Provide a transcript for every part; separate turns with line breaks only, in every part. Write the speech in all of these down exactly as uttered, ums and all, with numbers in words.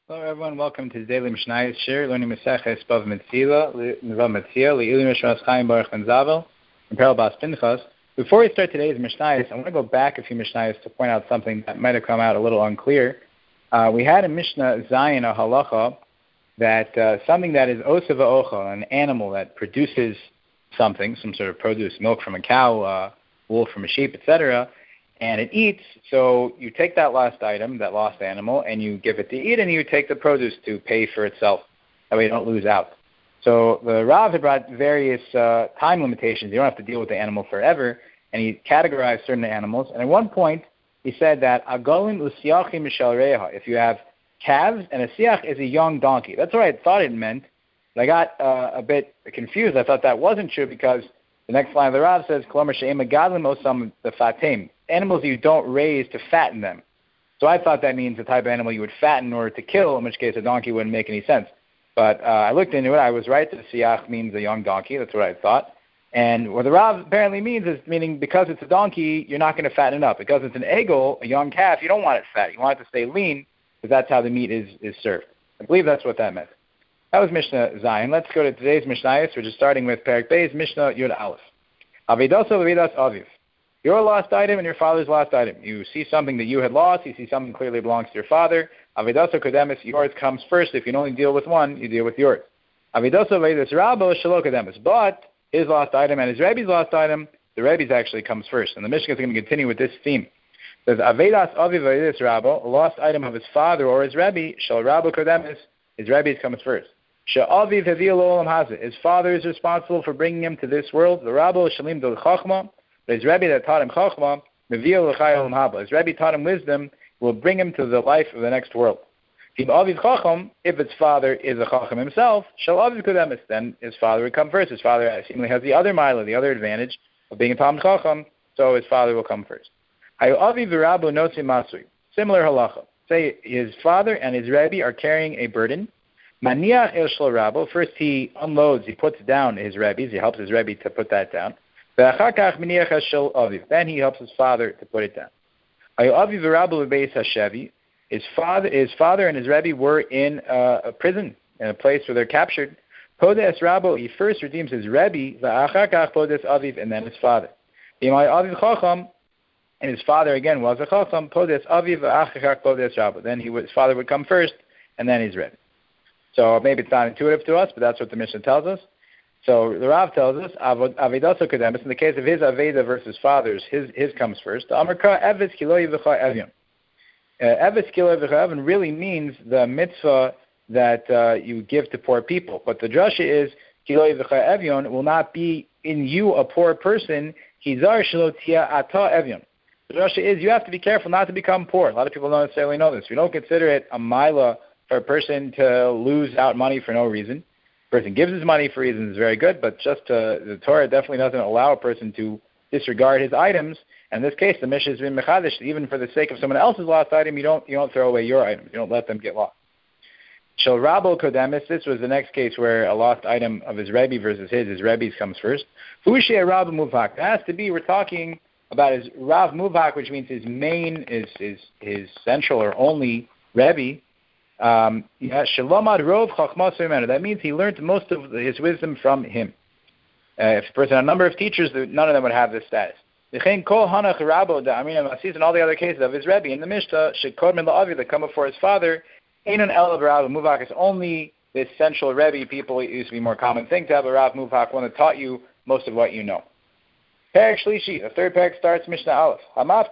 Hello, everyone. Welcome to the Daily Mishnayos Shir, learning Maseches Bav Metzila, Neva Metzila, Le'ilu Mishras Chaim Baruch Ben Zavel, and Perel Bas Pinchas. Before we start today's Mishnayos, I want to go back a few Mishnayos to point out something that might have come out a little unclear. Uh, we had in Mishnah Zayin, a halacha, that uh, something that is osa v'ocha, an animal that produces something, some sort of produce, milk from a cow, uh, wool from a sheep, et cetera, and it eats, so you take that last item, that lost animal, and you give it to eat, and you take the produce to pay for itself. That way you don't lose out. So the Rav had brought various uh, time limitations. You don't have to deal with the animal forever, and he categorized certain animals. And at one point, he said that agolim usiachim mishal reha. If you have calves, and a siach is a young donkey. That's what I thought it meant. But I got uh, a bit confused. I thought that wasn't true because the next line of the Rav says, Kolomer she'em megadlim osam befatim. Animals you don't raise to fatten them. So I thought that means the type of animal you would fatten in order to kill, in which case a donkey wouldn't make any sense. But uh, I looked into it. I was right that siach means a young donkey. That's what I thought. And what the Rav apparently means is meaning because it's a donkey, you're not going to fatten it up. Because it's an egel, a young calf, you don't want it fat. You want it to stay lean because that's how the meat is, is served. I believe that's what that meant. That was Mishnah Zayin. Let's go to today's Mishnayos, which is starting with Perek Beis, Mishnah Yud Aleph. Avidoso v'vidas aviv. Your lost item and your father's lost item. You see something that you had lost. You see something clearly belongs to your father. Avidoso kodemis, yours comes first. If you can only deal with one, you deal with yours. Avidoso v'vidas rabo shelo kodemis. But his lost item and his Rebbe's lost item, the Rebbe's actually comes first. And the Mishnah is going to continue with this theme. It says, Avedas aviv v'vidas rabo, a lost item of his father or his Rebbe, shel rabo kodemis, his Rebbe's comes first. She'aviv hevi lo olam hazeh. His father is responsible for bringing him to this world. The rabo shalim del chachma. But his Rebbe that taught him chachma, mevi'ah l'chai olam haba. His Rebbe taught him wisdom, will bring him to the life of the next world. If aviv chacham, if its father is a chacham himself, shel aviv kodemis, then his father would come first. His father seemingly has the other mila, the other advantage of being a talmid chacham, so his father will come first. Hayu aviv v'rabo notzi masui. Similar halacha. Say his father and his Rebbe are carrying a burden. Maniach el shel rabo. First he unloads, he puts down his Rebbe's, he helps his Rebbe to put that down. Then he helps his father to put it down. His father, his father and his Rebbe were in uh, a prison, in a place where they're captured. He first redeems his Rebbe, and then his father. And his father again was a chacham. Then he, his father would come first, and then his Rebbe. So maybe it's not intuitive to us, but that's what the Mishnah tells us. So the Rav tells us, Avidaso Kodemis, in the case of his Aveda versus father's, his his comes first. Amarka Eves Kiloi V'cha Evyon. Eves Kiloi V'cha Evyon really means the mitzvah that uh, you give to poor people. But the drasha is, Kiloi V'cha Evyon will not be in you a poor person, Hizar Shelo Tia Ata Evyon. The drasha is, you have to be careful not to become poor. A lot of people don't necessarily know this. We don't consider it a mila for a person to lose out money for no reason. Person gives his money for reasons is very good, but just uh, the Torah definitely doesn't allow a person to disregard his items. And in this case, the Mishnah has been mechadish. Even for the sake of someone else's lost item, you don't you don't throw away your items. You don't let them get lost. Shel Rabo Kodemis. This was the next case where a lost item of his Rebbe versus his, his Rebbe's comes first. Hushei Rav Muvhak. It has to be. We're talking about his Rav Muvhak, which means his main, his his his central or only Rebbe. Um, yeah, that means he learned most of his wisdom from him. Uh, if a person had a number of teachers, none of them would have this status. And all the other cases of his Rebbe in the Mishnah, that come before his father, is only this central Rebbe. People, it used to be a more common thing to have a Rav Muvhak, one that taught you most of what you know. Perek Shlishi, the third perek starts Mishnah Aleph.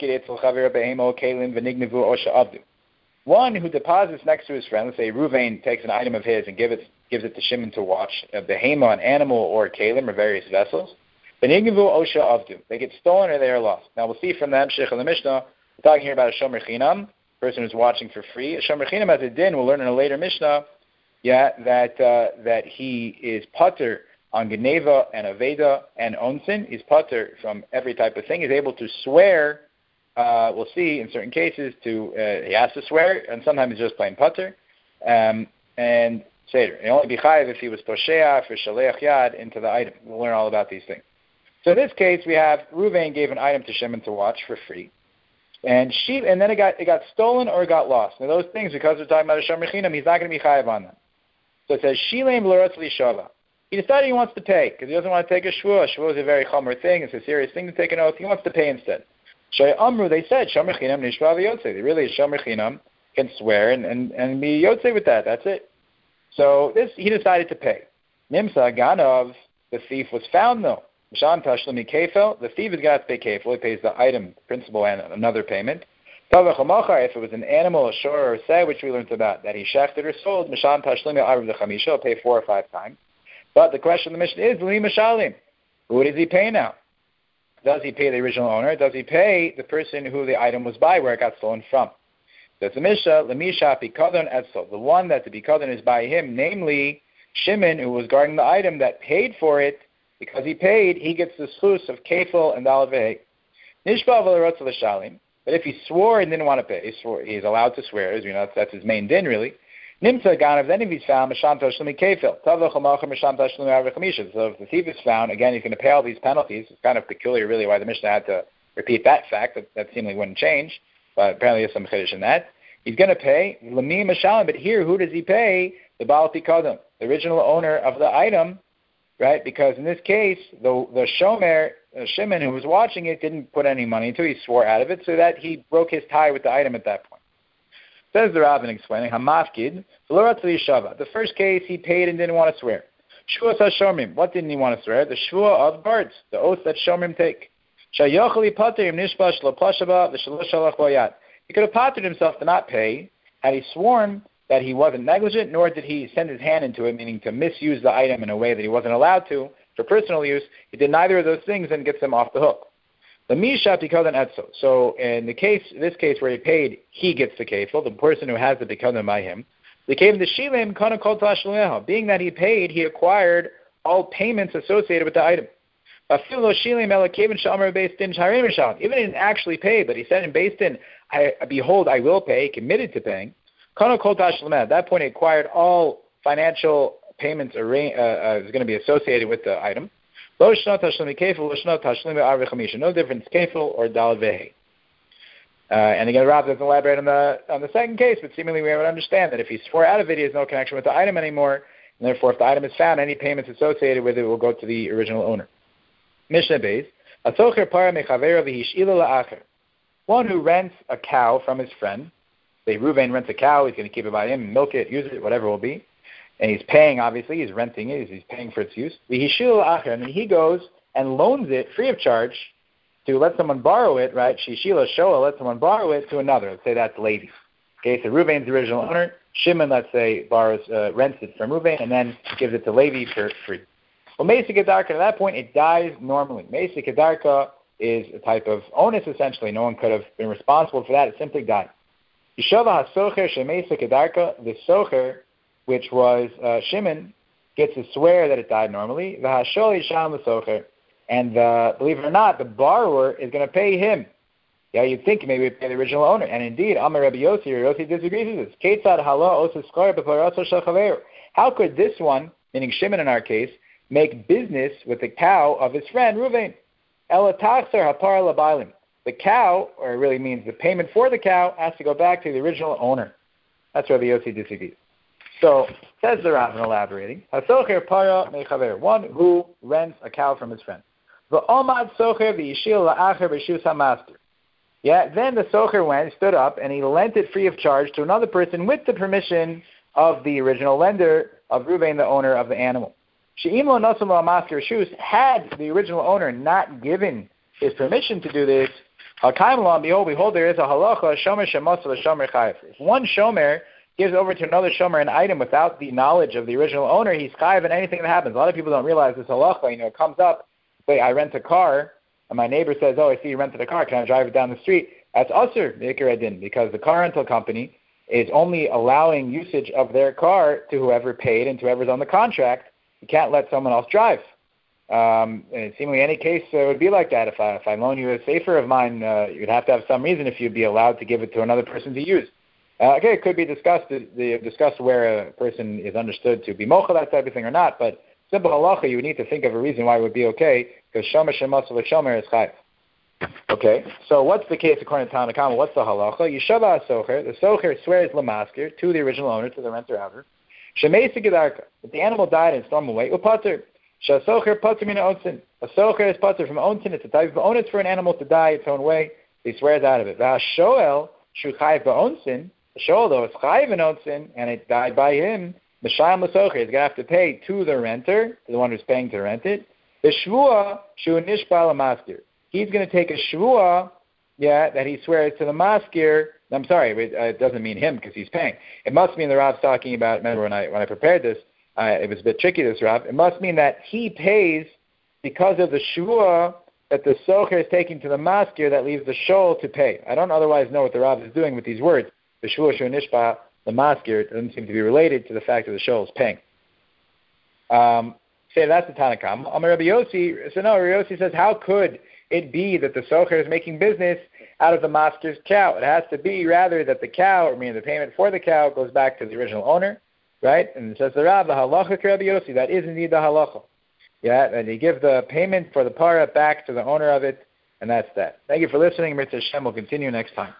One who deposits next to his friend, let's say Ruvain takes an item of his and give it, gives it to Shimon to watch, a behema, an animal, or kalim, or various vessels. They get stolen or they are lost. Now we'll see from the Hemshech of the Mishnah, we're talking here about a shomer chinam, person who's watching for free. A shomer chinam as a din, we'll learn in a later Mishnah, yeah, that uh, that he is pater on Geneva and Aveda and Onsin. He's pater from every type of thing. He's able to swear. Uh, we'll see in certain cases to uh, he has to swear, and sometimes he's just plain putter. Um, and seder. It only be chayiv if he was tosheah for shaleach yad into the item. We'll learn all about these things. So in this case, we have Ruvain gave an item to Shimon to watch for free. And she, and then it got it got stolen or it got lost. Now those things, because we're talking about a shomer chinam, he's not going to be chayav on them. So it says shilem l'rotz l'shava. He decided he wants to pay because he doesn't want to take a shvuah. Shvuah is a very chomer thing. It's a serious thing to take an oath. He wants to pay instead. Shay amru, they said shomer chinam nishva v'yotzei. They really is shomer chinam, can swear and and and be yotzei with that. That's it. So this he decided to pay. Nimsa Ganav, the thief was found though. Mishan Tashlimi Kefel, the thief is going to have to pay Kefel. He pays the item, principal, and another payment. If it was an animal, a shor, or a say, which we learned about, that he shechted or sold, Mishan Tashlimi Arav the Chamisha, he'll pay four or five times. But the question of the mission is, Li Mishalim, who does he pay now? Does he pay the original owner? Does he pay the person who the item was by, where it got stolen from? That's the Misha, Lemisha Pikadon Etzel, the one that the Pikadon is by him, namely Shimon, who was guarding the item that paid for it. Because he paid, he gets the schus of kefil and dalad vehei. Nishba v'lerotz l'shalim. But if he swore and didn't want to pay, he swore, he's allowed to swear. As you know, that's, that's his main din, really. Nimtza ganav. Then if he's found, masham tashlumi kefil. Tavach ha'malcha masham tashlumi avra chamisha. So if the thief is found, again, he's going to pay all these penalties. It's kind of peculiar, really, why the Mishnah had to repeat that fact. That, that seemingly wouldn't change, but apparently there's some chiddush in that. He's going to pay l'mi mashalim. But here, who does he pay? The baal pikadon, the original owner of the item. Right, because in this case, the the shomer, uh, Shimon, who was watching it, didn't put any money into it. He swore out of it, so that he broke his tie with the item at that point. Says the Rabbin explaining, Hamafkid, the first case, he paid and didn't want to swear. Shvuah HaShomrim, what didn't he want to swear? The Shvuah of guards, the oath that Shomrim take. He could have patered himself to not pay had he sworn that he wasn't negligent, nor did he send his hand into it, meaning to misuse the item in a way that he wasn't allowed to for personal use. He did neither of those things and gets him off the hook. The misha pikadon etzo. So in the case, this case where he paid, he gets the kefil, the person who has the pikadon by him. The came the shilim kana kol tashlumeha. Being that he paid, he acquired all payments associated with the item. Even he didn't actually pay, but he said in Beis Din, I, behold, I will pay, committed to paying. At that point, he acquired all financial payments uh, uh, is going to be associated with the item. No difference, kefil or dalad vehei. Uh, and again, Rav doesn't elaborate on the on the second case, but seemingly we would understand that if he swore out of it, he has no connection with the item anymore, and therefore, if the item is found, any payments associated with it will go to the original owner. Mishnah Beis, one who rents a cow from his friend. Say Reuven rents a cow, he's going to keep it by him, milk it, use it, whatever it will be. And he's paying, obviously, he's renting it, he's paying for its use. And then he goes and loans it free of charge to let someone borrow it, right? Shishila Shoah, let someone borrow it to another. Let's say that's Levi. Okay, so Reuven's the original owner. Shimon, let's say, borrows, uh, rents it from Reuven and then gives it to Levi for free. Well, Mesa Kedarka, at that point, it dies normally. Mesa Kedarka is a type of onus, essentially. No one could have been responsible for that. It simply died. Yishava HaSocher Shemesa Kedarka, the Socher, which was uh, Shimon, gets to swear that it died normally. V'hashol Yisham HaSocher, and the, believe it or not, the borrower is going to pay him. Yeah, you'd think maybe we'd pay the original owner. And indeed, Amar Rabbi Yossi, Yossi disagrees with this. Ketzad Hala Osa Skar B'Paraso Shel Chaveru. How could this one, meaning Shimon in our case, make business with the cow of his friend Reuven? Ela Tachser Hapar Labalim. The cow, or it really means the payment for the cow, has to go back to the original owner. That's Rabbi Yossi disagrees. So, says the Rav, elaborating, Hasocher para mechaver, one who rents a cow from his friend. V'omad socher v'yishil la'acher b'shus ha'master. Yeah, then the socher went, stood up, and he lent it free of charge to another person with the permission of the original lender, of Reuven, the owner of the animal. She'im lo nosum lo ha'master shus, had the original owner not given his permission to do this, behold, behold, there is a halacha, shomer shemos l'shomer chayiv. If one shomer gives over to another shomer an item without the knowledge of the original owner, he's chayiv in anything that happens. A lot of people don't realize this halacha. You know, it comes up, say, I rent a car, and my neighbor says, oh, I see you rented a car, can I drive it down the street? That's usur, mikir adin, because the car rental company is only allowing usage of their car to whoever paid and to whoever's on the contract. You can't let someone else drive. Um, and seemingly any case uh, would be like that. If I if I loan you a safer of mine, uh, you'd have to have some reason if you'd be allowed to give it to another person to use. Uh, okay, it could be discussed the, discussed where a person is understood to be mocha, that type of thing or not. But simple halacha, you would need to think of a reason why it would be okay, because shomer shemos l'shomer is chayv. Okay, so what's the case according to Tanna Kama? What's the halacha? Yishava socher, the socher swears lamaskir to the original owner, to the renter-outer. Shemesa gedarka, if the animal died in its normal way, upater. Shasocher pater mina onsin. A socher is pater from onsin. It's a type of onus for an animal to die its own way. He swears out of it. Vashoel shu chayiv ba'onsin. The shoel though is chayiv in onsin, and it died by him. The shayim l'socher is going to have to pay to the renter, to the one who's paying to rent it. The shvua shu nishba lamaskir. He's going to take a shvua, yeah, that he swears to the maskir. I'm sorry, it doesn't mean him because he's paying. It must mean the Rav's talking about. Remember when I when I prepared this, uh, it was a bit tricky. This Rav. It must mean that he pays because of the shvua that the socher is taking to the maskir that leaves the shol to pay. I don't otherwise know what the Rav is doing with these words. The shvua shu nishba the maskir doesn't seem to be related to the fact that the shol is paying. Um, say that's the Tanna Kama. Amar Rabbi Yossi. So no, Rabbi Yossi says, how could it be that the socher is making business out of the maskir's cow? It has to be rather that the cow, or meaning the payment for the cow, goes back to the original owner, right? And it says the Rav, the halacha Rabbi Yossi, that is indeed the halacha. Yeah, and you give the payment for the para back to the owner of it, and that's that. Thank you for listening. Mitzvah Hashem will continue next time.